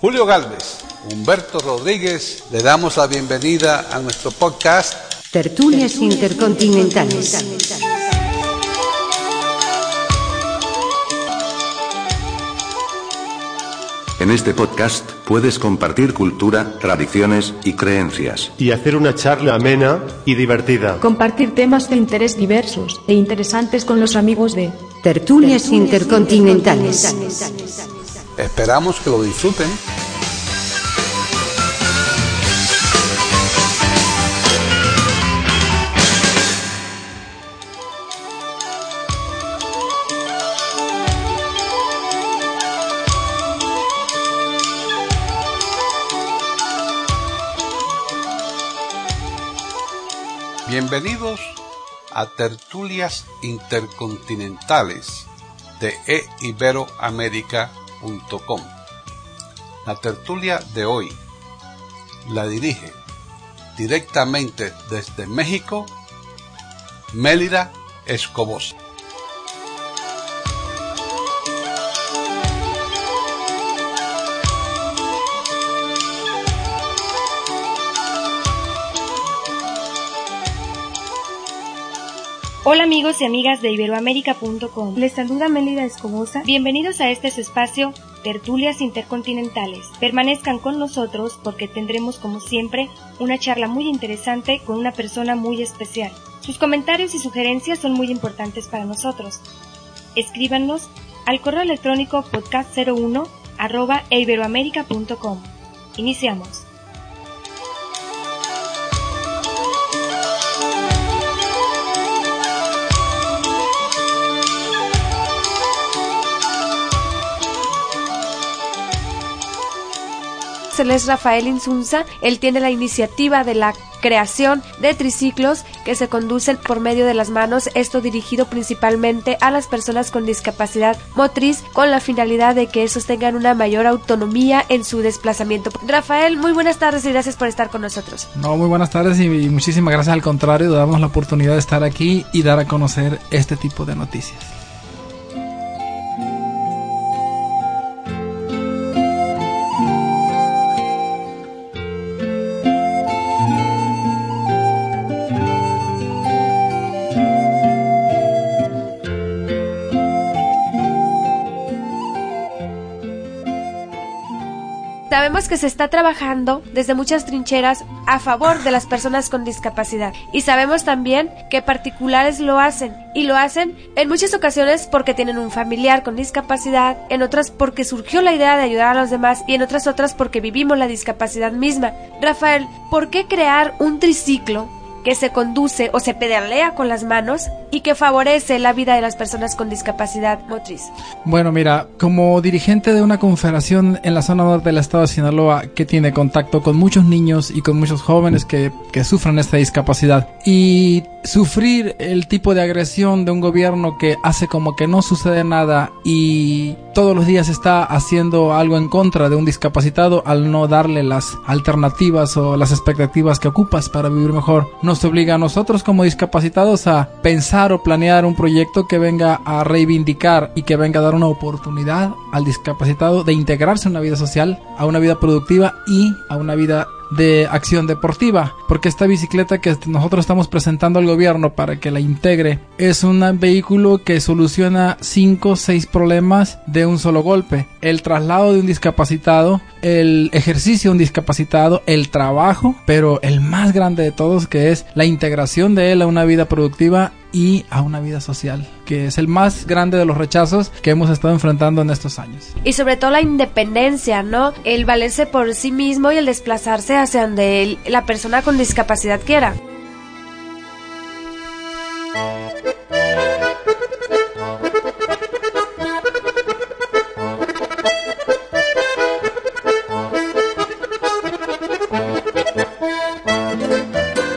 Julio Gálvez, Humberto Rodríguez, le damos la bienvenida a nuestro podcast Tertulias Intercontinentales. En este podcast puedes compartir cultura, tradiciones y creencias. Y hacer una charla amena y divertida. Compartir temas de interés diversos e interesantes con los amigos de Tertulias Intercontinentales. Esperamos que lo disfruten. Bienvenidos a Tertulias Intercontinentales de eiberoamerica.com. La tertulia de hoy la dirige directamente desde México Mélida Escobosa. Hola amigos y amigas de iberoamerica.com. Les saluda Mélida Escobosa. Bienvenidos a este su espacio Tertulias Intercontinentales. Permanezcan con nosotros porque tendremos como siempre una charla muy interesante con una persona muy especial. Sus comentarios y sugerencias son muy importantes para nosotros. Escríbanos al correo electrónico podcast01@iberoamerica.com. Iniciamos. Él es Rafael Insunza. Él tiene la iniciativa de la creación de triciclos que se conducen por medio de las manos, esto dirigido principalmente a las personas con discapacidad motriz, con la finalidad de que esos tengan una mayor autonomía en su desplazamiento. Rafael, muy buenas tardes y gracias por estar con nosotros. No, muy buenas tardes y muchísimas gracias, al contrario, damos la oportunidad de estar aquí y dar a conocer este tipo de noticias. Sabemos que se está trabajando desde muchas trincheras a favor de las personas con discapacidad y sabemos también que particulares lo hacen y lo hacen en muchas ocasiones porque tienen un familiar con discapacidad, en otras porque surgió la idea de ayudar a los demás y en otras porque vivimos la discapacidad misma. Rafael, ¿por qué crear un triciclo que se conduce o se pedalea con las manos y que favorece la vida de las personas con discapacidad motriz? Bueno, mira, como dirigente de una confederación en la zona norte del estado de Sinaloa que tiene contacto con muchos niños y con muchos jóvenes que sufren esta discapacidad, y sufrir el tipo de agresión de un gobierno que hace como que no sucede nada y todos los días está haciendo algo en contra de un discapacitado al no darle las alternativas o las expectativas que ocupas para vivir mejor, nos obliga a nosotros como discapacitados a pensar o planear un proyecto que venga a reivindicar y que venga a dar una oportunidad al discapacitado de integrarse a una vida social, a una vida productiva y a una vida de acción deportiva, porque esta bicicleta que nosotros estamos presentando al gobierno para que la integre es un vehículo que soluciona 5 o 6 problemas de un solo golpe: el traslado de un discapacitado, el ejercicio de un discapacitado, el trabajo, pero el más grande de todos, que es la integración de él a una vida productiva y a una vida social, que es el más grande de los rechazos que hemos estado enfrentando en estos años. Y sobre todo la independencia, ¿no? El valerse por sí mismo y el desplazarse hacia donde la persona con discapacidad quiera.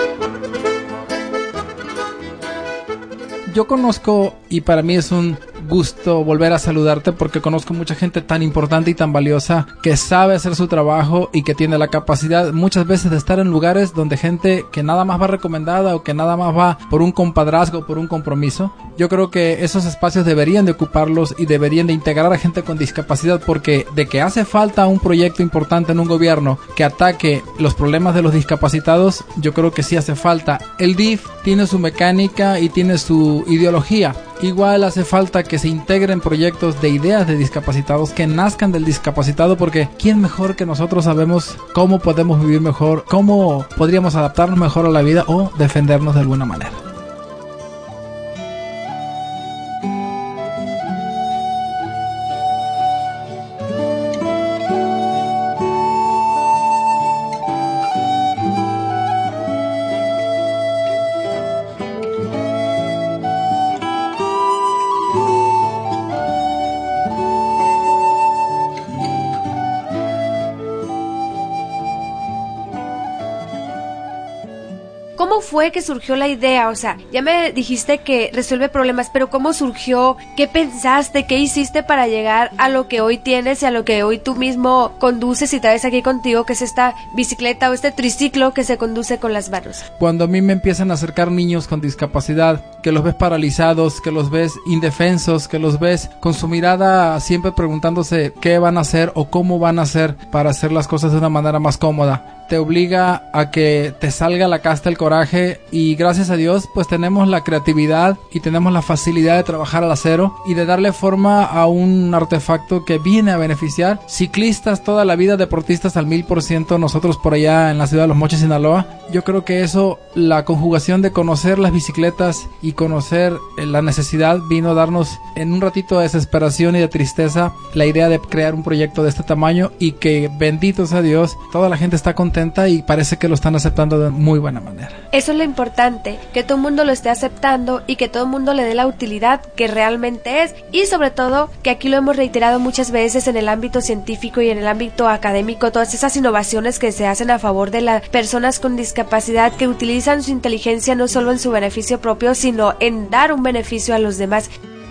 Yo conozco, y para mí es un gusto volver a saludarte porque conozco mucha gente tan importante y tan valiosa que sabe hacer su trabajo y que tiene la capacidad muchas veces de estar en lugares donde gente que nada más va recomendada o que nada más va por un compadrazgo, por un compromiso. Yo creo que esos espacios deberían de ocuparlos y deberían de integrar a gente con discapacidad, porque de que hace falta un proyecto importante en un gobierno que ataque los problemas de los discapacitados, yo creo que sí hace falta. El DIF tiene su mecánica y tiene su ideología. Igual hace falta que se integren proyectos de ideas de discapacitados que nazcan del discapacitado, porque ¿quién mejor que nosotros sabemos cómo podemos vivir mejor, cómo podríamos adaptarnos mejor a la vida o defendernos de alguna manera? ¿Cómo fue que surgió la idea? O sea, ya me dijiste que resuelve problemas, pero ¿cómo surgió? ¿Qué pensaste? ¿Qué hiciste para llegar a lo que hoy tienes y a lo que hoy tú mismo conduces y traes aquí contigo, que es esta bicicleta o este triciclo que se conduce con las manos? Cuando a mí me empiezan a acercar niños con discapacidad, que los ves paralizados, que los ves indefensos, que los ves con su mirada siempre preguntándose qué van a hacer o cómo van a hacer para hacer las cosas de una manera más cómoda, te obliga a que te salga la casta el coraje, y gracias a Dios pues tenemos la creatividad y tenemos la facilidad de trabajar al acero y de darle forma a un artefacto que viene a beneficiar ciclistas toda la vida, deportistas al 1000%, nosotros por allá en la ciudad de Los Mochis, Sinaloa. Yo creo que eso, la conjugación de conocer las bicicletas y conocer la necesidad, vino a darnos en un ratito de desesperación y de tristeza la idea de crear un proyecto de este tamaño, y que bendito sea Dios, toda la gente está contenta y parece que lo están aceptando de muy buena manera. Eso es lo importante, que todo el mundo lo esté aceptando y que todo el mundo le dé la utilidad que realmente es, y sobre todo que aquí lo hemos reiterado muchas veces en el ámbito científico y en el ámbito académico, todas esas innovaciones que se hacen a favor de las personas con discapacidad, que utilizan su inteligencia no solo en su beneficio propio, sino en dar un beneficio a los demás.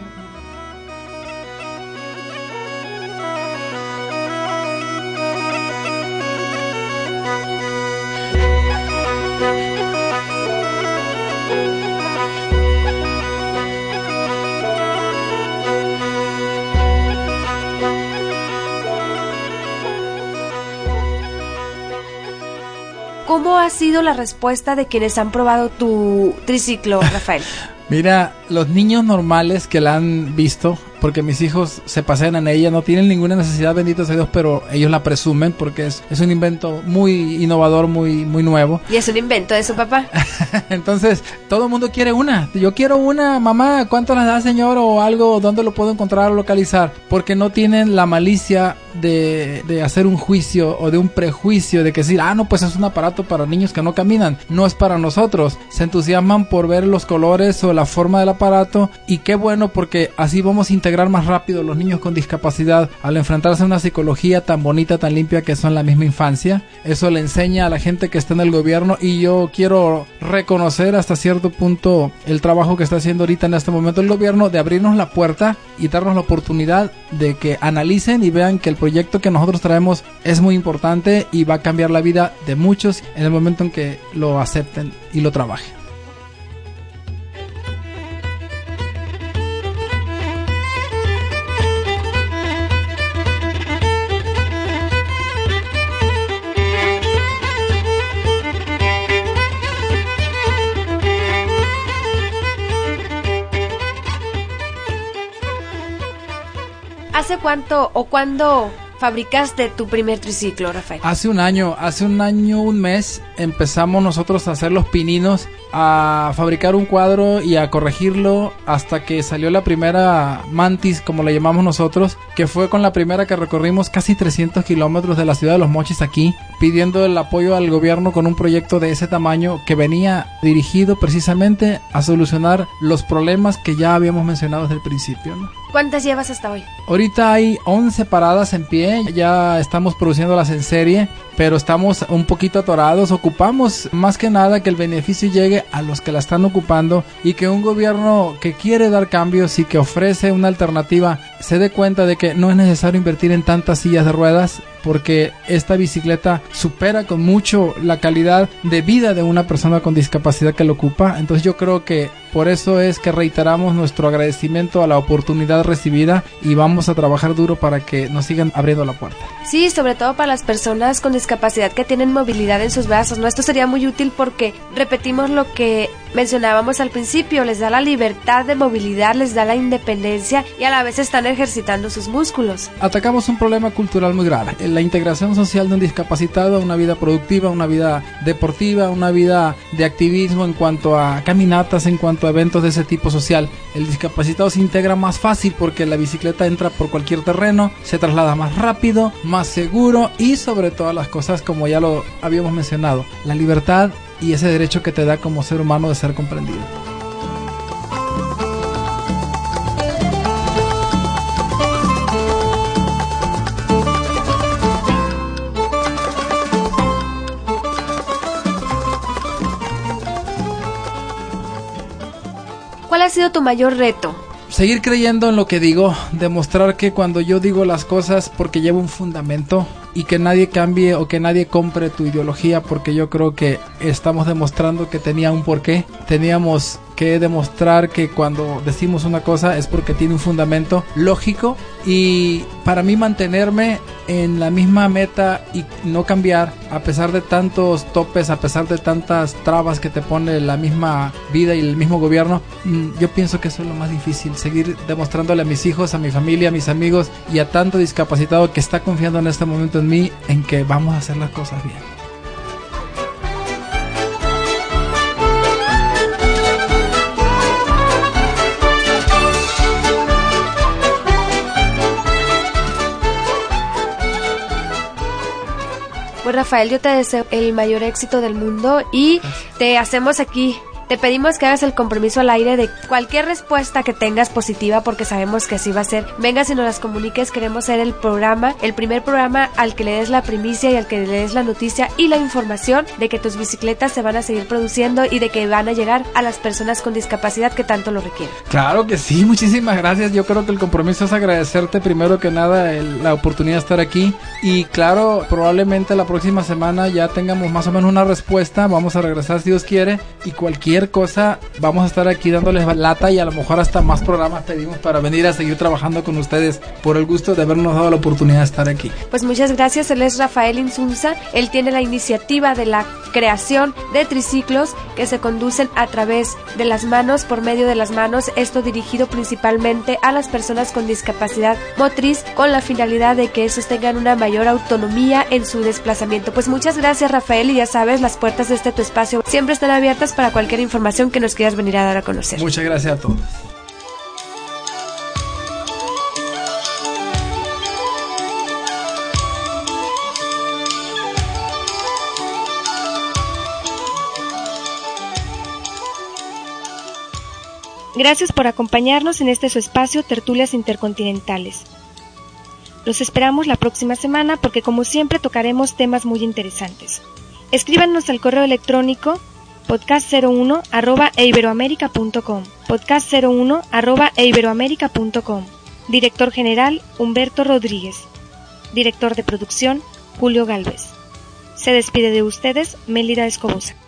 ¿Cómo ha sido la respuesta de quienes han probado tu triciclo, Rafael? Mira, los niños normales que la han visto, porque mis hijos se pasean en ella, no tienen ninguna necesidad, bendito sea Dios, pero ellos la presumen porque es un invento muy innovador, muy nuevo. Y es un invento de su papá. Entonces, todo el mundo quiere una. Yo quiero una, mamá, ¿cuánto las da, señor? O algo, ¿dónde lo puedo encontrar o localizar? Porque no tienen la malicia de hacer un juicio o de un prejuicio de que decir, no, pues es un aparato para niños que no caminan. No es para nosotros. Se entusiasman por ver los colores o la forma del aparato, y qué bueno, porque así vamos a integrar más rápido los niños con discapacidad al enfrentarse a una psicología tan bonita, tan limpia que son la misma infancia. Eso le enseña a la gente que está en el gobierno, y yo quiero reconocer hasta cierto punto el trabajo que está haciendo ahorita en este momento el gobierno de abrirnos la puerta y darnos la oportunidad de que analicen y vean que el proyecto que nosotros traemos es muy importante y va a cambiar la vida de muchos en el momento en que lo acepten y lo trabajen. ¿Hace cuánto o cuándo fabricaste tu primer triciclo, Rafael? Hace un año, un mes, empezamos nosotros a hacer los pininos, a fabricar un cuadro y a corregirlo hasta que salió la primera mantis, como la llamamos nosotros, que fue con la primera que recorrimos casi 300 kilómetros de la ciudad de Los Mochis aquí, pidiendo el apoyo al gobierno con un proyecto de ese tamaño que venía dirigido precisamente a solucionar los problemas que ya habíamos mencionado desde el principio, ¿no? ¿Cuántas llevas hasta hoy? Ahorita hay 11 paradas en pie, ya estamos produciéndolas en serie, pero estamos un poquito atorados, ocupamos más que nada que el beneficio llegue a los que la están ocupando y que un gobierno que quiere dar cambios y que ofrece una alternativa se dé cuenta de que no es necesario invertir en tantas sillas de ruedas, porque esta bicicleta supera con mucho la calidad de vida de una persona con discapacidad que lo ocupa. Entonces yo creo que por eso es que reiteramos nuestro agradecimiento a la oportunidad recibida y vamos a trabajar duro para que nos sigan abriendo la puerta. Sí, sobre todo para las personas con discapacidad que tienen movilidad en sus brazos, ¿no? Esto sería muy útil porque repetimos lo que mencionábamos al principio, les da la libertad de movilidad, les da la independencia y a la vez están ejercitando sus músculos. Atacamos un problema cultural muy grave, la integración social de un discapacitado a una vida productiva, una vida deportiva, una vida de activismo en cuanto a caminatas, en cuanto a eventos de ese tipo social. El discapacitado se integra más fácil porque la bicicleta entra por cualquier terreno, se traslada más rápido, más seguro y sobre todas las cosas, como ya lo habíamos mencionado, la libertad y ese derecho que te da como ser humano de ser comprendido. ¿Cuál ha sido tu mayor reto? Seguir creyendo en lo que digo, demostrar que cuando yo digo las cosas porque llevo un fundamento y que nadie cambie o que nadie compre tu ideología, porque yo creo que estamos demostrando que tenía un porqué. Teníamos que demostrar que cuando decimos una cosa es porque tiene un fundamento lógico, y para mí mantenerme en la misma meta y no cambiar a pesar de tantos topes, a pesar de tantas trabas que te pone la misma vida y el mismo gobierno, yo pienso que eso es lo más difícil, seguir demostrándole a mis hijos, a mi familia, a mis amigos y a tanto discapacitado que está confiando en este momento en mí, en que vamos a hacer las cosas bien. Pues Rafael, yo te deseo el mayor éxito del mundo y te hacemos aquí, te pedimos que hagas el compromiso al aire de cualquier respuesta que tengas positiva, porque sabemos que así va a ser. Vengas y nos las comuniques, queremos ser el primer programa al que le des la primicia y al que le des la noticia y la información de que tus bicicletas se van a seguir produciendo y de que van a llegar a las personas con discapacidad que tanto lo requieren. Claro que sí, muchísimas gracias. Yo creo que el compromiso es agradecerte primero que nada la oportunidad de estar aquí, y claro, probablemente la próxima semana ya tengamos más o menos una respuesta. Vamos a regresar si Dios quiere, y cualquier cosa vamos a estar aquí dándoles lata, y a lo mejor hasta más programas pedimos para venir a seguir trabajando con ustedes, por el gusto de habernos dado la oportunidad de estar aquí. Pues muchas gracias. Él es Rafael Insunza. Él tiene la iniciativa de la creación de triciclos que se conducen a través de las manos, por medio de las manos, esto dirigido principalmente a las personas con discapacidad motriz, con la finalidad de que esos tengan una mayor autonomía en su desplazamiento. Pues muchas gracias, Rafael, y ya sabes, las puertas de tu espacio siempre están abiertas para cualquier información que nos quieras venir a dar a conocer. Muchas gracias a todos. Gracias por acompañarnos en este su espacio Tertulias Intercontinentales. Los esperamos la próxima semana porque, como siempre, tocaremos temas muy interesantes. Escríbanos al correo electrónico podcast01@eiberoamerica.com, podcast01@eiberoamerica.com. Director general Humberto Rodríguez. Director de producción Julio Galvez. Se despide de ustedes Mélida Escobosa.